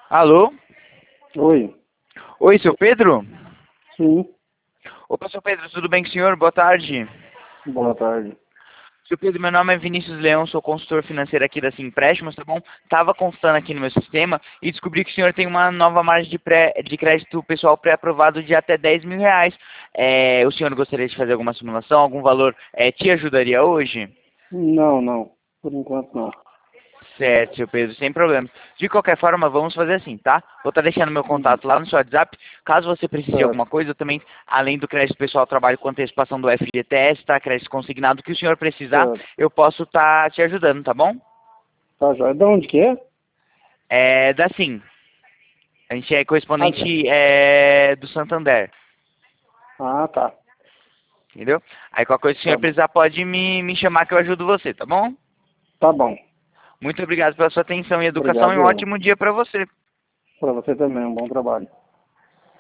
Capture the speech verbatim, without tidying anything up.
Alô? Oi. Oi, seu Pedro? Sim. Opa, seu Pedro, tudo bem com o senhor? Boa tarde. Boa tarde. Seu Pedro, meu nome é Vinícius Leão, sou consultor financeiro aqui da Simprestimos, tá bom? Tava constando aqui no meu sistema e descobri que o senhor tem uma nova margem de, pré, de crédito pessoal pré-aprovado de até dez mil reais. É, o senhor gostaria de fazer alguma simulação? Algum valor é, te ajudaria hoje? Não, não. Por enquanto não. Certo, seu Pedro, sem problemas. De qualquer forma, vamos fazer assim, tá? Vou estar deixando meu Uhum. contato lá no seu WhatsApp. Caso você precise de Certo. alguma coisa, eu também, além do crédito pessoal, trabalho com antecipação do F G T S, tá? Crédito consignado, que o senhor precisar, Certo. eu posso estar te ajudando, tá bom? Tá já. De onde que é? É da Sim. A gente é Ah, já. correspondente é, do Santander, Ah, tá. entendeu? Aí qualquer coisa que o Tá senhor bom. precisar pode me, me chamar que eu ajudo você, tá bom? Tá bom. Muito obrigado pela sua atenção e educação e Obrigado um eu. ótimo dia para você. Para você também. Um bom trabalho.